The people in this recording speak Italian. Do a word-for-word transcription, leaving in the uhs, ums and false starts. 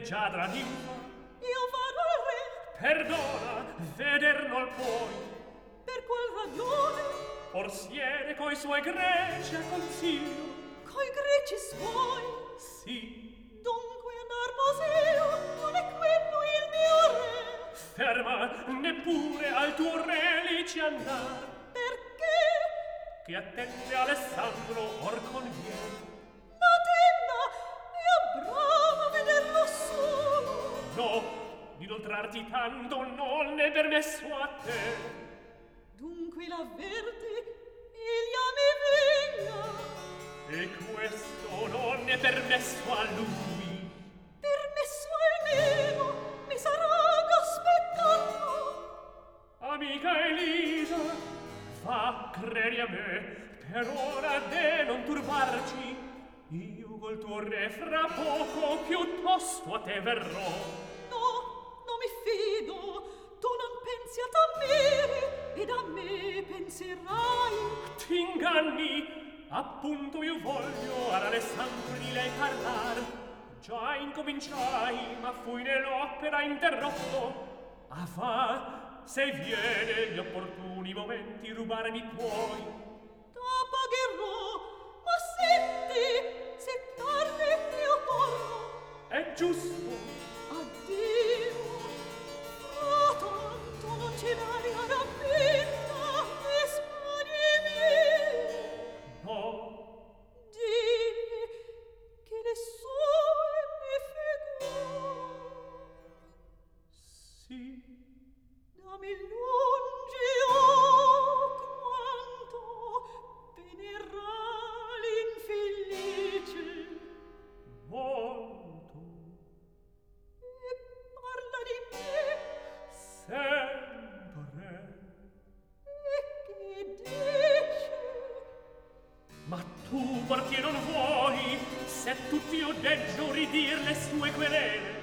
leggiadra ninfa. Io vado al re. Perdona, veder nol puoi. Per qual ragione? Or siede coi suoi greci a consiglio. Coi greci suoi? Sì. Dunque andar poseo, non è quello il mio re. Ferma, neppure al tuo re lì ci andar. Perché? Che attende Alessandro or conviene. N'attenda, io brama vederlo solo. No, d'inoltrarti tanto non è permesso a te. Dunque l'avverti, egli a me venga. E questo non è permesso a lui. Permesso almeno, mi sarà d'aspettando. Amica Elisa, va, credi a me, per ora de non turbarci. Io col tuo re fra poco piuttosto a te verrò. No, non mi fido, tu non pensi a t'ammere, ed a me penserai. T'inganni, appunto io voglio ad Alessandro di lei parlar. Già incominciai, ma fui nell'opera interrotto. Ah va, se viene gli opportuni momenti rubarmi puoi. T'appagherò, ma senti, se tardi io torno. È giusto. Addio, oh tanto non ci dai ad appena le spagne mie. No. Dimmi che le sue mi figuro. Sì. Dammi lungi, oh, quanto penerà l'infelice. Molto. E parla di me. Sempre. E che dice? Ma tu perché non vuoi, se tutti io deggio ridir le sue querele?